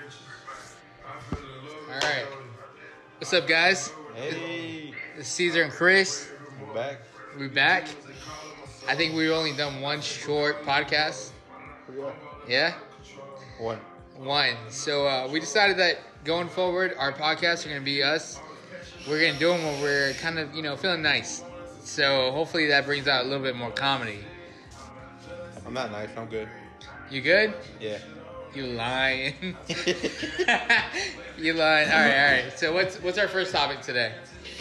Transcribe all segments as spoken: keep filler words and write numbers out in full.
All right. What's up, guys? Hey, It's Caesar and Chris. we're back. We're back. I think we've only done one short podcast. Yeah? One. One. So uh, we decided that going forward, our podcasts are going to be us. We're going to do them when we're kind of, you know, feeling nice. So hopefully that brings out a little bit more comedy. I'm not nice. I'm good. You good? Yeah. You lying. You lying. All right, all right. So what's what's our first topic today?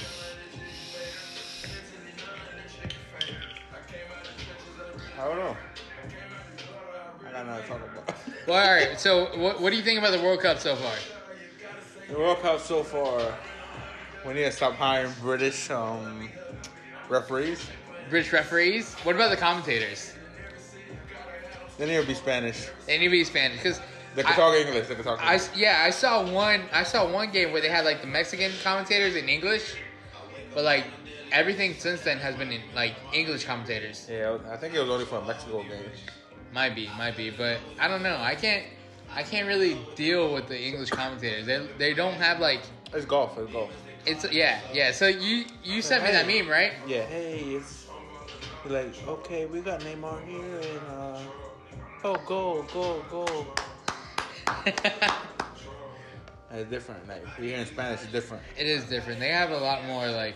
I don't know. I got nothing to talk about. Well, all right. So what what do you think about the World Cup so far? The World Cup so far, we need to stop hiring British um, referees. British referees. What about the commentators? They need to be Spanish. They need to be Spanish because They can talk English. They can talk I, English. yeah, I saw one. I saw one game where they had like the Mexican commentators in English, but like everything since then has been in like English commentators. Yeah, I think it was only for a Mexico game. Might be, might be, but I don't know. I can't, I can't really deal with the English commentators. They they don't have like It's golf. It's golf. it's yeah yeah. So you you sent me that meme, right? Yeah. Hey, it's like okay, we got Neymar here and uh, oh, go, go, go. It's different. Like if you're in Spanish, it's different. It is different. They have a lot more like.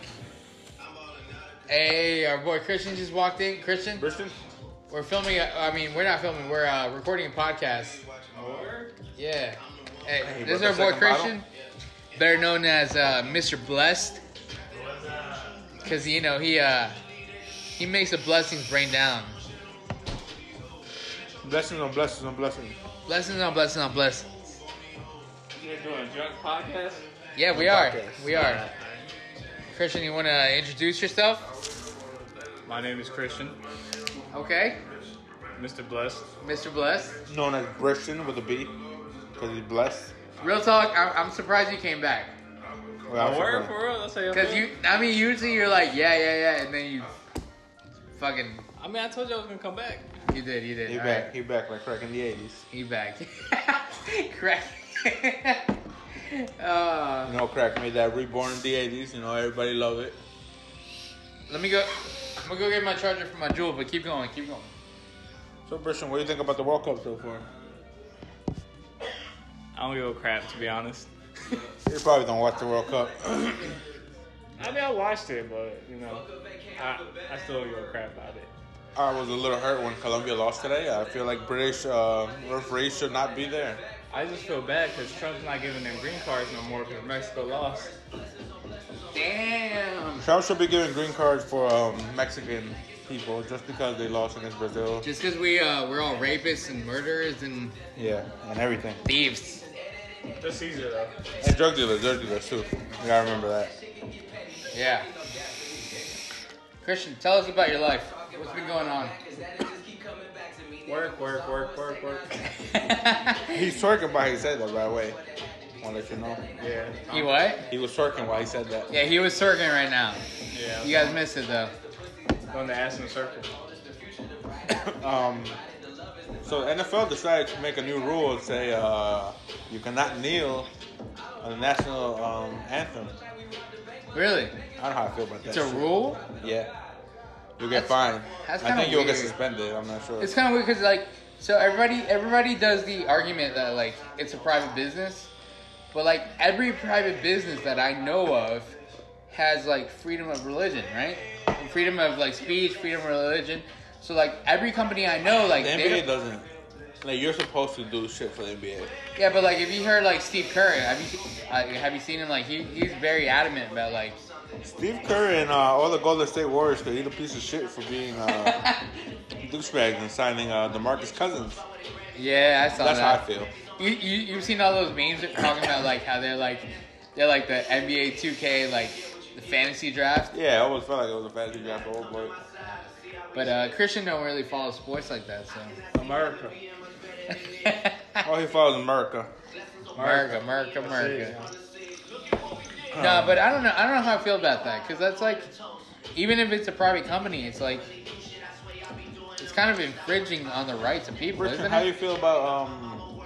Hey, our boy Christian just walked in. Christian, Christian? we're filming. A, I mean, we're not filming. We're uh, recording a podcast. Yeah. Hey, Hey, this is bro, our the boy second Christian, better known as uh, Mister Blessed, because you know he uh, he makes the blessings rain down. Blessings on blessings on blessings. Blessings on blessings on blessings. You're doing a drunk podcast? Yeah, we A are. podcast. We are. Christian, you want to introduce yourself? My name is Christian, Okay. Mister Blessed. Mister Blessed. Known as Christian with a B, because he's blessed. Real talk, I'm, I'm surprised you came back. Well, Oh, I'm word surprised. for real? That's how you Because feel? you, I mean, usually you're like, yeah, yeah, yeah, and then you fucking, I mean, I told you I was gonna come back. you did, you did. He All back. right. He back like crack in the eighties. He back. Crack. uh, You know, crack made that reborn in the eighties. You know, everybody love it. let me go, I'm going to go get my charger from my Jewel, but keep going, keep going. So, Christian, what do you think about the World Cup so far? I don't give a crap, to be honest. You probably don't watch the World Cup. I mean, I watched it, but, you know, I, I still don't give a crap about it. I was a little hurt when Colombia lost today. I feel like British uh, referees should not be there. I just feel bad because Trump's not giving them green cards no more because Mexico lost. Damn. Trump should be giving green cards for um, Mexican people just because they lost against Brazil. Just because we, uh, we're all rapists and murderers and Yeah, and everything. thieves. Just Caesar, though. And drug dealers, drug dealers too. You gotta remember that. Yeah. Christian, tell us about your life. What's been going on? Work, work, work, work, work. He's twerking while he said that, by the way. Wanna let you know. Yeah. You what? He was twerking while he said that. Yeah, he was twerking right now. Yeah. You guys missed it though. Going to Aston Circle. Um, so N F L decided to make a new rule and say uh, you cannot kneel on the national um, anthem. Really? I don't know how I feel about that. It's a shit. rule? Yeah. You'll get That's- fined. that's I kinda think you'll get weird. suspended. I'm not sure. It's kind of weird because like, so everybody, everybody does the argument that like it's a private business, but like every private business that I know of has like freedom of religion, right? Freedom of like speech, freedom of religion. So like every company I know, like the N they B A don't- doesn't. Like you're supposed to do shit for the N B A. yeah, but like if you heard like Steve Kerr, have you uh, have you seen him? Like he he's very adamant about like. Steve Kerr and uh, all the Golden State Warriors could eat a piece of shit for being uh, douchebags and signing uh, DeMarcus Cousins. Yeah, I saw That's that. how I feel. You, you you've seen all those memes talking about like how they're like they're like the N B A two K like the fantasy draft, Yeah, I always felt like it was a fantasy draft, old boy. but uh, Christian don't really follow sports like that. So America. Oh, he follows America. America, America, America. That's No, but I don't know. I don't know how I feel about that because that's like, even if it's a private company, it's like it's kind of infringing on the rights of people, Richard, isn't how do you it? feel about um,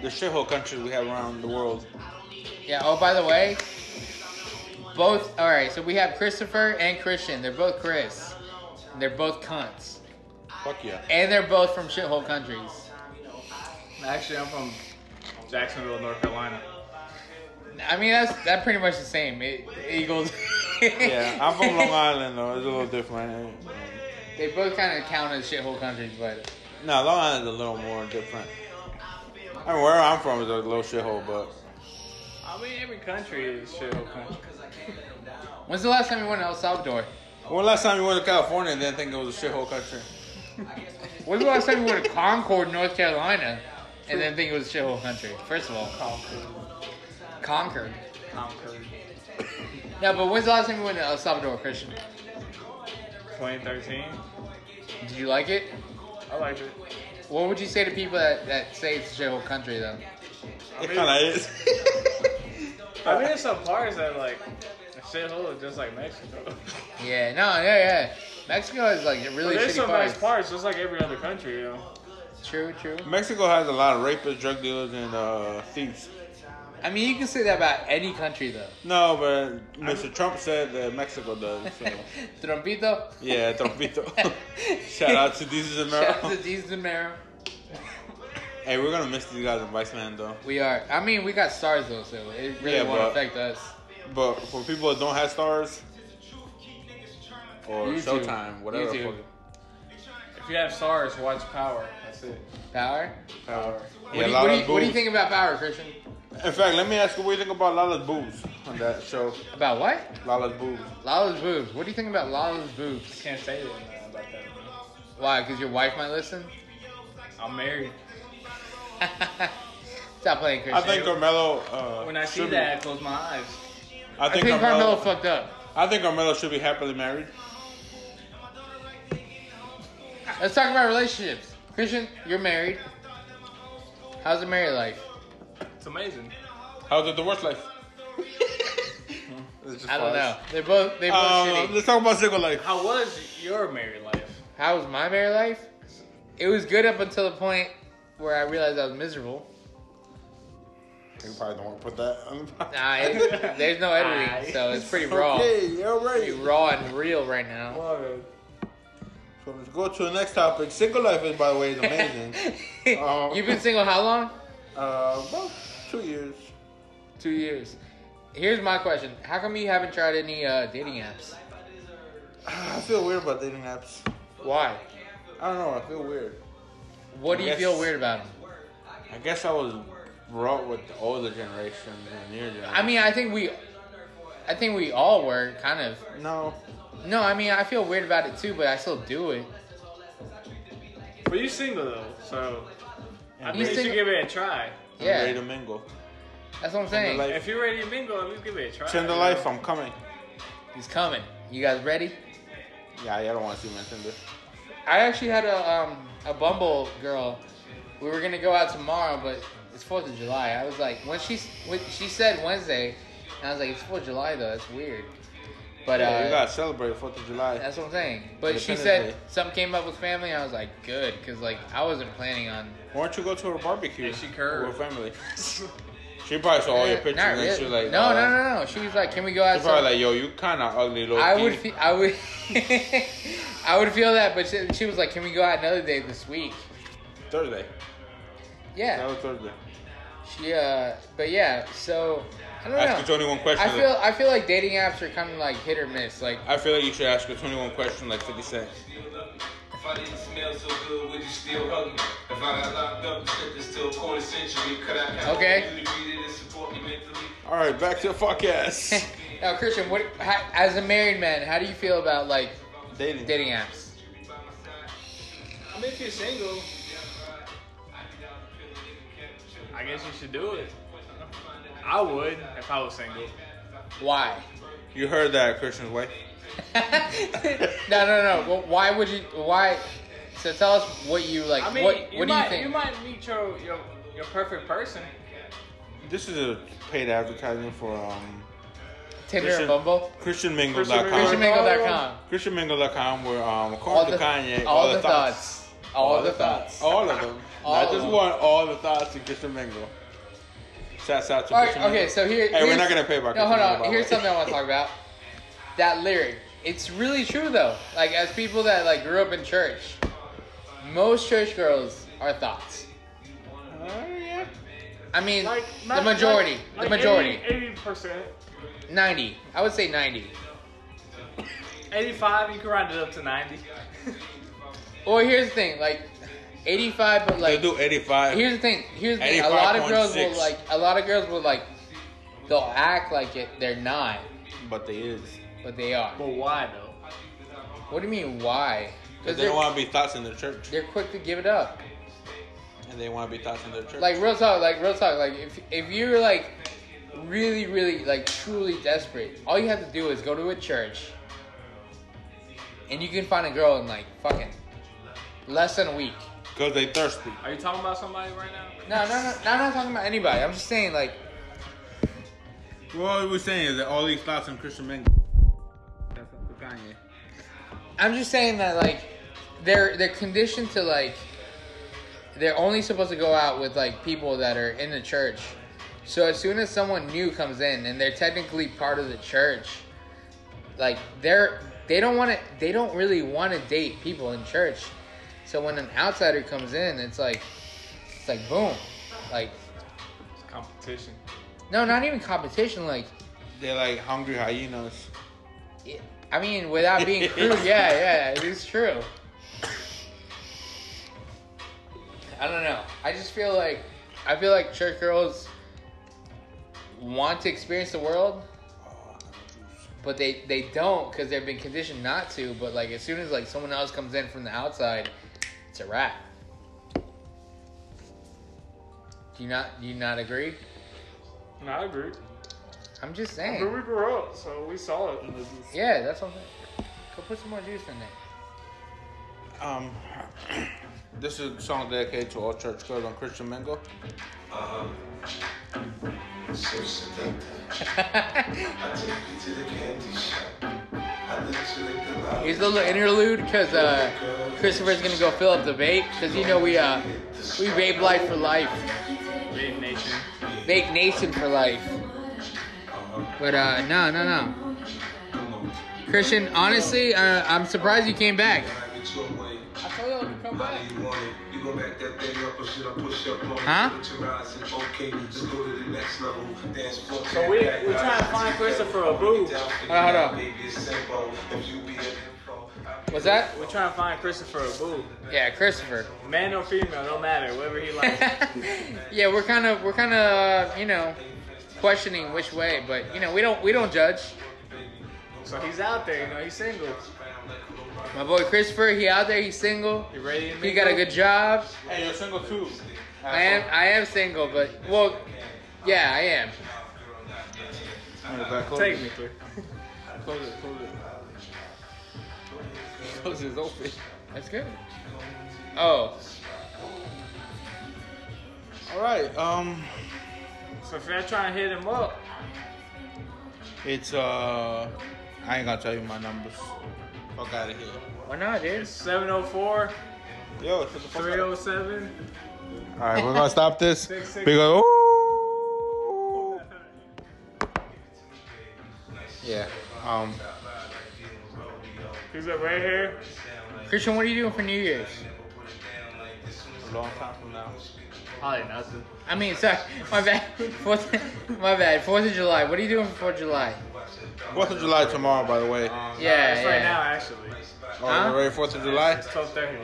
the shithole countries we have around the world. Yeah. Oh, by the way, both. All right. So we have Christopher and Christian. They're both Chris. And they're both cunts. Fuck yeah. And they're both from shithole countries. Actually, I'm from Jacksonville, North Carolina. I mean, that's that pretty much the same. It, Eagles. Yeah, I'm from Long Island though. It's a little different. They both kind of count as shithole countries, but No, Long Island's a little more different. I mean, where I'm from is a little shithole, but I mean, every country is shithole country. when's the last time you went to El Salvador? when last time you went to California and didn't think it was a shithole country? When's the last time you went to Concord, North Carolina, and then think it was a shithole country? First of all, Concord. Concord. Concord. Yeah, but when's the last time you went to El Salvador, Christian? twenty thirteen. Did you like it? I liked it. What would you say to people that, that say it's a shithole country, though? I It mean, kind of is. I mean, there's some parts that like a shithole is just like Mexico. Yeah, no, yeah, yeah. Mexico is like really But there's shitty some parts. nice parts, just like every other country, you know. True, true. Mexico has a lot of rapists, drug dealers, and uh, thieves. I mean, you can say that about any country, though. No, but Mister Trump said that Mexico does. So. Trumpito. Yeah, Trumpito. Shout out to Diesel Shout out Zamero. to Diaz de Mero. Hey, we're gonna miss these guys in Viceland though. We are. I mean, we got stars though, so it really Yeah, won't but- affect us. But for people that don't have stars or YouTube. Showtime, whatever. YouTube. fuck it. If you have stars, watch Power. That's it. Power. Power. What, Yeah, do you, what, do Lala's you, what do you boobs. think about Power, Christian? In fact, let me ask you what you think about Lala's boobs on that show. About what? Lala's boobs. Lala's boobs. What do you think about Lala's boobs? Can't say that uh, about that. Why? Because your wife might listen. I'm married. Stop playing, Christian. I think Carmelo. Uh, When I see should be- that, I close my eyes. I I think, think Carmelo. Carmelo fucked up. I think Carmelo should be happily married. Let's talk about relationships. Christian, you're married. How's the married life? It's amazing. How's the divorce life? It's just I don't pause. know. They're both they're both Um, shitty. let's talk about single life. How was your married life? How was my married life? It was good up until the point where I realized I was miserable. You probably don't want to put that on the podcast. Nah, it, there's no editing, so it's pretty raw. Okay, all Pretty right. raw and real right now. So let's go to the next topic. Single life is, by the way, is amazing. Um, You've been single how long? uh, about two years. Two years. Here's my question: how come you haven't tried any uh, dating apps? I feel weird about dating apps. Why? I don't know. I feel weird. What do you Yes. feel weird about them? I guess I was brought with the older generation and your generation. I mean, I think we, I think we all were kind of. no. No, I mean, I feel weird about it too, but I still do it. But you single though, so I You think you single- should give it a try. I'm Yeah. ready to mingle. That's what I'm Tinder saying. life. If you're ready to mingle, at least give it a try. Tinder you life, know? I'm coming. He's coming. You guys ready? Yeah, I don't want to see my Tinder. I actually had a um a Bumble girl. We were gonna go out tomorrow, but it's Fourth of July. I was like, when she when she said Wednesday, and I was like, it's Fourth of July though. That's weird. But yeah, uh, you gotta celebrate Fourth of July. that's what I'm saying. But she Independence said Day. something came up with family. And I was like, good, because like I wasn't planning on. Why don't you go to her barbecue? Yeah, she curved. With family. She probably saw all your pictures Not and really. she was like, no, uh, no, no, no. She was like, can we go out? She's probably some- like, yo, you kind of ugly little I kid. would, fe- I would, I would feel that, but she, she was like, "Can we go out another day this week?" Thursday. Yeah, That was Thursday. she, uh, but yeah. So I don't Ask know. her twenty-one questions. I feel, I feel like dating apps are kind of like hit or miss. Like, I feel like you should ask her twenty-one questions like fifty Cent. If I didn't smell so good, would you still hug me? If I got locked up and slipped until a quarter century, could I have Okay. you to breathe it and support me mentally? All right, back to the podcast. now, Christian, what, how, as a married man, how do you feel about like Dating. dating apps? I mean, if you're single, I guess you should do it. I would if I was single. Why? You heard that, Christian's wife. no, no, no. Well, why would you? Why? So tell us what you like. I mean, what you What do might you think? you might meet your your, your perfect person. This is a paid advertising for um, Tinder Christian- and Bumble. Christian Mingle dot com. Christian Mingle dot com. Christian Mingle dot com, where um, All according the to Kanye, all the thoughts. All the thoughts. all of them, All not of just them. one, all the thoughts in Christian Mingle. Shouts out to All right, Christian okay, Mingle. so here. Hey, we're here's- not gonna pay about No, hold Christian on. Mingle, by Here's the way. something I want to talk about. That lyric. It's really true though. Like as people that like grew up in church, most church girls are thoughts. Uh, yeah. I mean, Like the not- majority. like- the like majority. eighty percent. ninety. I would say ninety. eighty-five, you can round it up to ninety. Or here's the thing, like eighty-five, but like They do eighty-five. here's the thing. Here's the thing. A lot of girls will eighty-five point six. like. A lot of girls will like. They'll act like it. They're not, But they is. but they are. But why though? What do you mean? Why? Because Because they they're don't want to be thoughts in their church. they're quick to give it up. And they want to be thoughts in their church. Like real talk. Like real talk. Like if if you're like really really like truly desperate, all you have to do is go to a church, and you can find a girl in like fucking less than a week. Because they thirsty. Are you talking about somebody right now? No, no, no, no, I'm not talking about anybody. I'm just saying like. Well, what we're saying is that all these thoughts in Christian Mingle. That's up to Kanye. I'm just saying that like they're they're conditioned to like they're only supposed to go out with like people that are in the church. So as soon as someone new comes in and they're technically part of the church, like they're they don't want to they don't really want to date people in church. So when an outsider comes in, it's like it's like boom, like It's competition. no, not even competition. Like They're like hungry hyenas. I mean, without being crude, yeah, yeah, it is true. I don't know. I just feel like I feel like church girls want to experience the world, but they they don't because they've been conditioned not to. But like as soon as like someone else comes in from the outside, it's a wrap. Do you not do you not agree? No, I agree. I'm just I mean, saying. we grew up, so we saw it. In the Yeah, that's what I'm saying. Go put some more juice in there. Um, this is a song dedicated to all church girls on Christian Mingle. Uh-huh. So seductive. I take you to the candy shop. I let you lick the lollipop. Here's a little interlude because uh, Christopher's gonna go fill up the vape because you know we uh we vape life for life, Big Nation. vape nation for life. But uh no no no, Christian. Honestly, uh, I'm surprised you came back. I told you to come back. Huh? So we we trying to find Christopher a boo. Hold on, hold What's that? We're trying to find Christopher a boo. Yeah, Christopher. Man or female, don't matter. Whatever he likes. Yeah, we're kind of we're kind of uh, you know questioning which way, but you know we don't we don't judge. So he's out there, you know, he's single. My boy Christopher, he out there, he's single. You ready to He got a good job. Hey, you're single too. I am I am single, but well, yeah, I am. Technically. Close it, close it. Close it open. That's good. Oh, All right. Um, So if you're trying to hit him up, it's uh, I ain't gonna tell you my numbers. Fuck out of here. why not, dude? it's seven oh four, Yo, shut the fuck three up. oh seven. All right, we're gonna stop this Six, six. because ooh. Yeah. Um. Who's up right here? Christian, what are you doing for New Year's? A long time from now. Probably nothing. I mean, sorry, my bad. Fourth, my bad. Fourth of July. What are you doing for Fourth of July? Fourth of July tomorrow, by the way. Um, Yeah, no, it's right yeah. now actually. Oh, Huh? we're ready for Fourth of July. It's twelve thirty.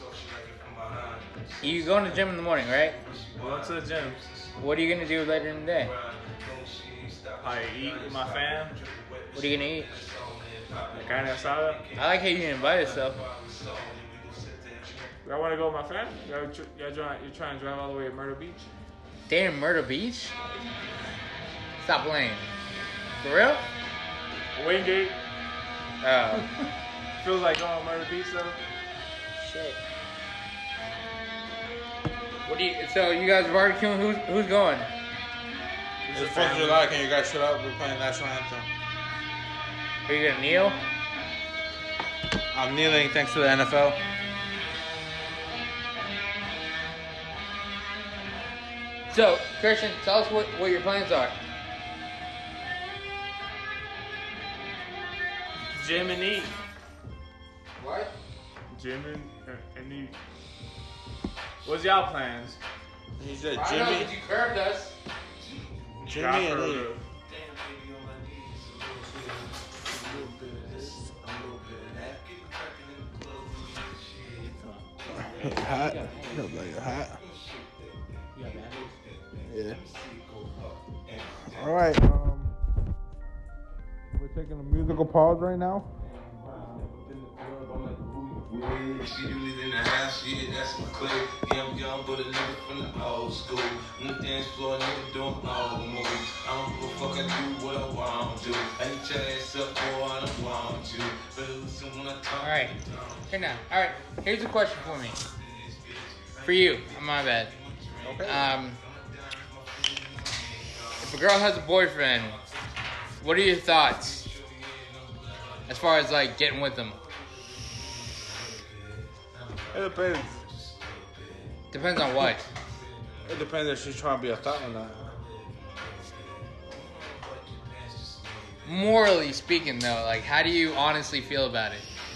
You going to the gym in the morning, right? Going to the gym. What are you gonna do later in the day? Probably eat with my fam. What are you gonna eat? Like carne asada. I like how you invite yourself. Y'all want to go with my fam? Y'all, tr- y'all trying, you're trying to drive all the way to Myrtle Beach? Damn, Myrtle Beach? Stop playing. For real? Wingate. Oh. Feels like going to Myrtle Beach though. Shit. What do you? So you guys barbecuing? Who's who's going? It's Fourth of July. Can you guys shut up? We're playing national anthem. Are you gonna kneel? I'm kneeling thanks to the N F L. So, Christian, tell us what, what your plans are. Gym and eat. What? Gym and, uh, and eat. What's y'all plans? He said I don't know, Jimmy, but you curved us. Jimmy Y'all and for Lee. the- Hot. Look like hot. Yeah. All right. Um, we're taking a musical pause right now. Yeah, she do it in the house, yeah, that's my clique. Yeah, I'm young, but a nigga from the old school. On the dance floor, nigga doing old moves. I don't give a fuck, I do what I want to. I hit your ass up, boy, I don't want to. But listen when I talk. Alright. Here now. Alright. Here's a question for me. For you. My bad. Okay. Um, if a girl has a boyfriend, what are your thoughts? As far as like getting with them? It depends. Depends on what. It depends if she's trying to be a thought or not. Morally speaking though, like how do you honestly feel about it?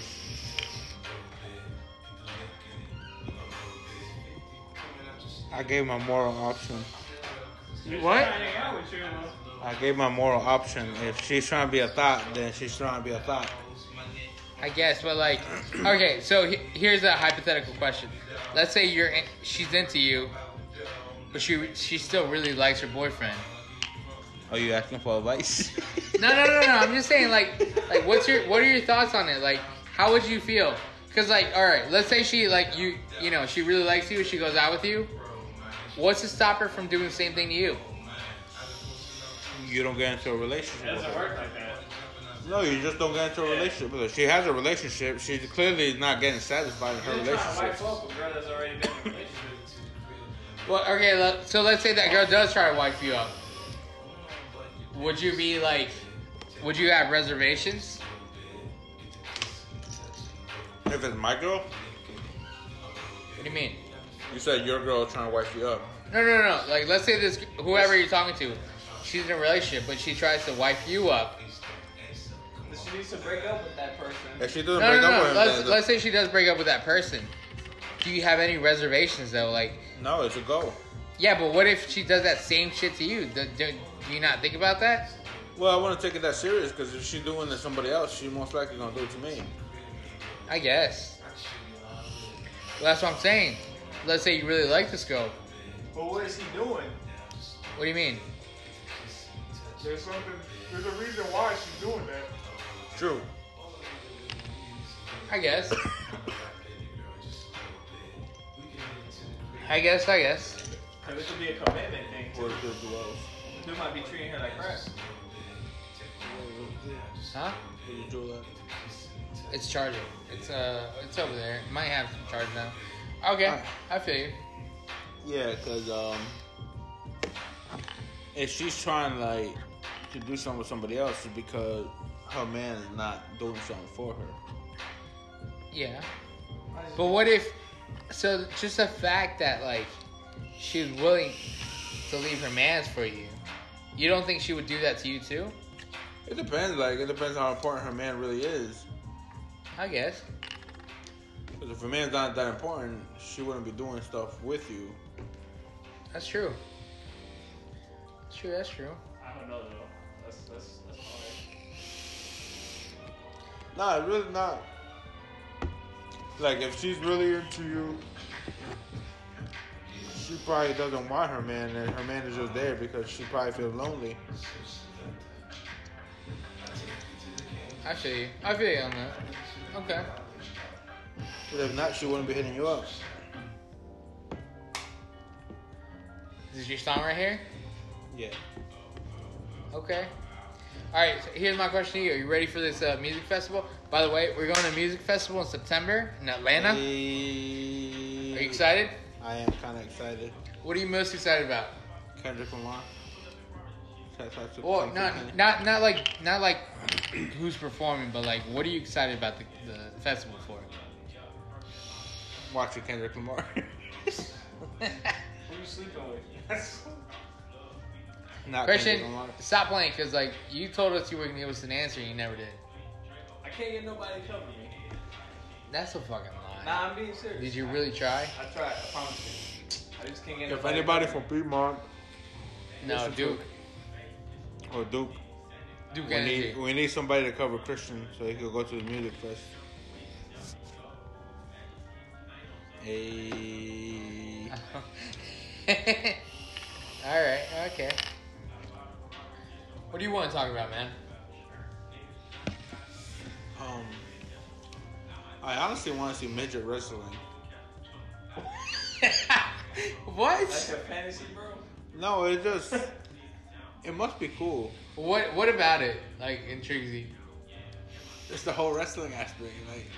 I gave my moral option. You what? Hang out with you, man. I gave my moral option. If she's trying to be a thought, then she's trying to be a thought. I guess, but like, okay, so he- here's a hypothetical question. Let's say you're in, she's into you, but she she still really likes her boyfriend. Are you asking for advice? No, no, no, no. I'm just saying, like, like what's your what are your thoughts on it? Like, how would you feel? Cause like, all right, let's say she like you, you know, she really likes you. She goes out with you. What's to stop her from doing the same thing to you? You don't get into a relationship It with doesn't her. work like that. No, you just don't get into a relationship with her. She has a relationship. She's clearly not getting satisfied in her You're trying to relationship. wipe up a girl that's already been in a relationship. Well, okay, le- so let's say that girl does try to wipe you up. Would you be like, would you have reservations? If it's my girl, What do you mean? you said your girl trying to wipe you up. No, no, no. Like, let's say this, whoever you're talking to, she's in a relationship, but she tries to wipe you up. She needs to break up with that person. If she doesn't No, break no, up no. with him, Let's, then let's say she does break up with that person. Do you have any reservations though? Like, no, it's a go. yeah, but what if she does that same shit to you? Do, do, do you not think about that? Well, I want to take it that serious because if she's doing it to somebody else, she most likely gonna do it to me. I guess. Well, that's what I'm saying. Let's say you really like this girl. But what is he doing? What do you mean? There's something. There's a reason why she's doing that. True. I guess. I guess, I guess. Cause it could be a commitment thing Or too. it could do else. Dude might be treating her like crap. Huh? What you do that? It's charging. It's uh, it's over there. It might have some charge now. Okay, I feel you. Yeah, because um, if she's trying like to do something with somebody else, it's because her man is not doing something for her. Yeah. But what if? So just the fact that like she was willing to leave her man's for you, you don't think she would do that to you too? It depends. Like it depends how important her man really is. I guess. Because if her man's not that important, she wouldn't be doing stuff with you. That's true. That's true. That's true. I don't know though. That's that's that's hard. Nah, it's really not. Like if she's really into you, she probably doesn't want her man, and her man is just there because she probably feels lonely. I feel you. I feel you on that. Okay. But if not, she wouldn't be hitting you up. This is your song right here? Yeah. Okay. Alright, so here's my question to you. Are you ready for this uh, music festival? By the way, we're going to a music festival in September in Atlanta. Are you excited? I am kind of excited. What are you most excited about? Kendrick Lamar. Well, not not not like not like who's performing, but like what are you excited about the, the festival for? Watching Kendrick Lamar. Who you sleeping with? That's Not Christian, Kendrick Lamar. stop playing because like you told us you were gonna give us an answer and you never did. I can't get nobody to cover me. That's a fucking lie. Nah, I'm being serious. Did you really try? I tried. I promise you. I just can't get If nobody. anybody from Piedmont No, Listen to Duke. or Duke, Duke we Energy. need, we need somebody to cover Christian so he could go to the music fest. Hey. All right. Okay. What do you want to talk about, man? Um, I honestly want to see midget wrestling. What? Like a fantasy, bro. No, it just it must be cool. What? What about it? Like intrigues you? It's the whole wrestling aspect. Like,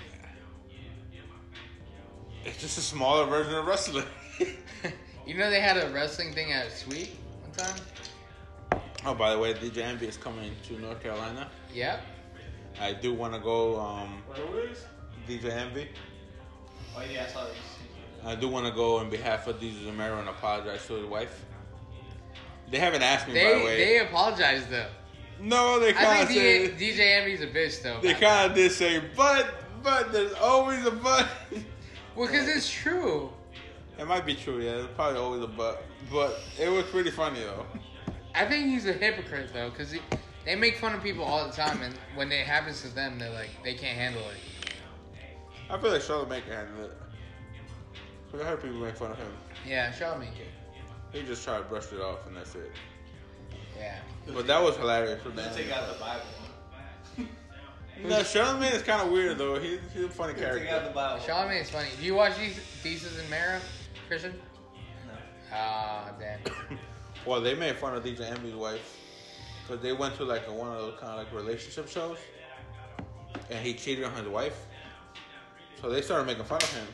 it's just a smaller version of wrestling. You know they had a wrestling thing at Sweet one time. Oh, by the way, D J Envy is coming to North Carolina. Yep. I do want to go. Um, Wait, who is? D J Envy. Oh yeah, I saw this. I do want to go on behalf of D J Zamero and apologize to his wife. They haven't asked me, by the They way. they apologized though. no, they I kind of think said. D J Envy's a bitch though. They kind of did say, but, but there's always a but. Well, because it's true. It might be true, yeah. There's probably always a but, but it was pretty funny though. I think he's a hypocrite though, because they make fun of people all the time, and when it happens to them, they're like they can't handle it. I feel like Charlamagne can handle it. But I heard people make fun of him. Yeah, Charlamagne kid. He just tried to brush it off, and that's it. Yeah. But that was hilarious for Let's them. take out the Bible. No, Charlamagne is kind of weird though. He's, he's a funny Take out the character. Bible. Charlamagne is funny. Do you watch these Thesis and Mara, Christian? No. Ah, damn. Well, they made fun of D J Envy's wife because they went to like a, one of those kind of like relationship shows, and he cheated on his wife. So they started making fun of him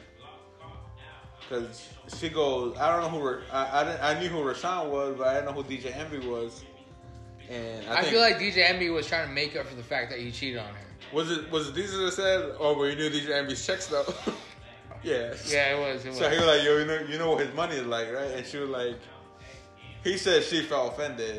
because she goes, I don't know who I I, didn't, I knew who Rashawn was, but I didn't know who D J Envy was. And I, I think, feel like D J Envy was trying to make up for the fact that he cheated on her. was it was it D J that said, "Oh, but you knew D J Envy's checks though." Yeah. Yeah, it was. It was. So he was like, "Yo, you know, you know what his money is like, right?" And she was like, he said she felt offended.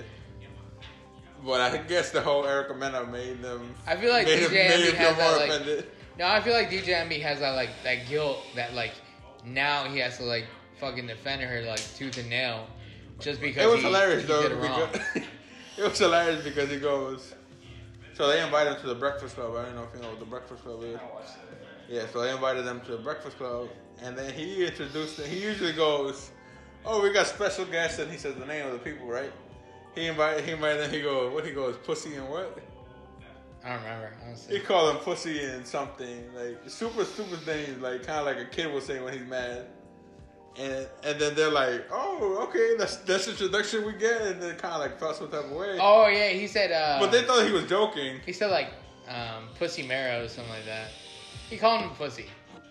But I guess the whole Erica Mena made them. I feel like made him, D J made Envy him feel has that more like. offended. No, I feel like D J Envy has that like that guilt that like now he has to like fucking defend her like tooth and nail just because It was he, hilarious he though. did it wrong. Because, it was hilarious because he goes. So they invited him to the Breakfast Club. I don't know if you know what the Breakfast Club is. I watched it. Yeah, so they invited them to the Breakfast Club, and then he introduced them. He usually goes, "Oh, we got special guests," and he says the name of the people, right? He invited, he invited them. He goes, "What?" He goes, "Pussy and what?" I don't remember honestly. He called him Pussy and something like super stupid things, like kind of like a kid would say when he's mad. And and then they're like, "Oh, okay, that's that's the introduction we get," and then kind of like felt some type of way. Oh yeah, he said. Uh, But they thought he was joking. he said like um, pussy marrow or something like that. He called him pussy.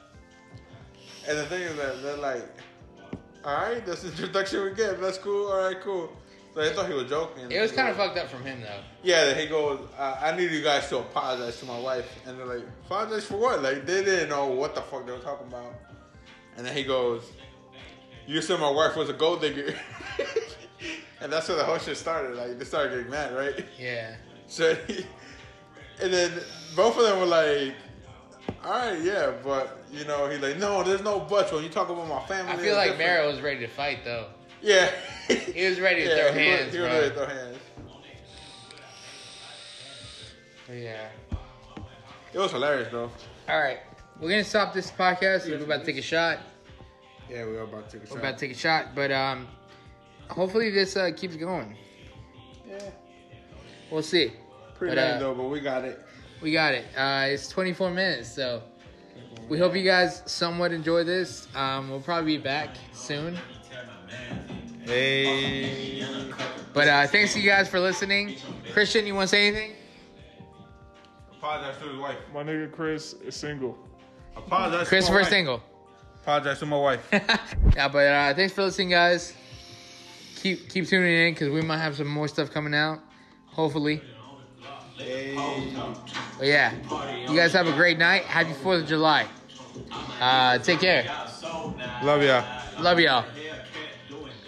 And the thing is that they're like, "All right, that's the introduction we get. That's cool. All right, cool." So they thought he was joking. It was kind of fucked up from him though. Yeah, he goes, I, I need you guys to apologize to my wife. And they're like, apologize for what? Like, they didn't know what the fuck they were talking about. And then he goes, you said my wife was a gold digger. And that's where the whole shit started. Like, they started getting mad, right? Yeah. So, he, and then both of them were like, all right, yeah, but, you know, he's like, no, there's no buts. When you talk about my family, I feel it's like different." Marrow was ready to fight though. Yeah. He was ready to yeah, throw he hands, Was, he was bro. ready to throw hands. Yeah. It was hilarious, though. All right, we're gonna stop this podcast. We're about to take a shot. Yeah, we are about to take a We're shot. about to take a shot, but um, hopefully this uh, keeps going. Yeah. We'll see. Pretty But, lame uh, though, but we got it. We got it. Uh, it's twenty-four minutes, so we hope you guys somewhat enjoy this. Um, we'll probably be back soon. Hey. But uh, thanks to you guys for listening. Christian, you want to say anything? Apologize to his wife. My nigga Chris is single. Apologize Christopher to my wife. single. Apologize to my wife. Yeah, but uh, thanks for listening, guys. Keep keep tuning in because we might have some more stuff coming out. Hopefully. Hey. But yeah, you guys have a great night. Happy fourth of July. Uh, take care. Love ya. Love y'all.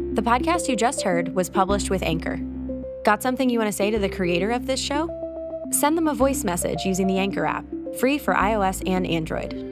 The podcast you just heard was published with Anchor. Got something you want to say to the creator of this show? Send them a voice message using the Anchor app, free for iOS and Android.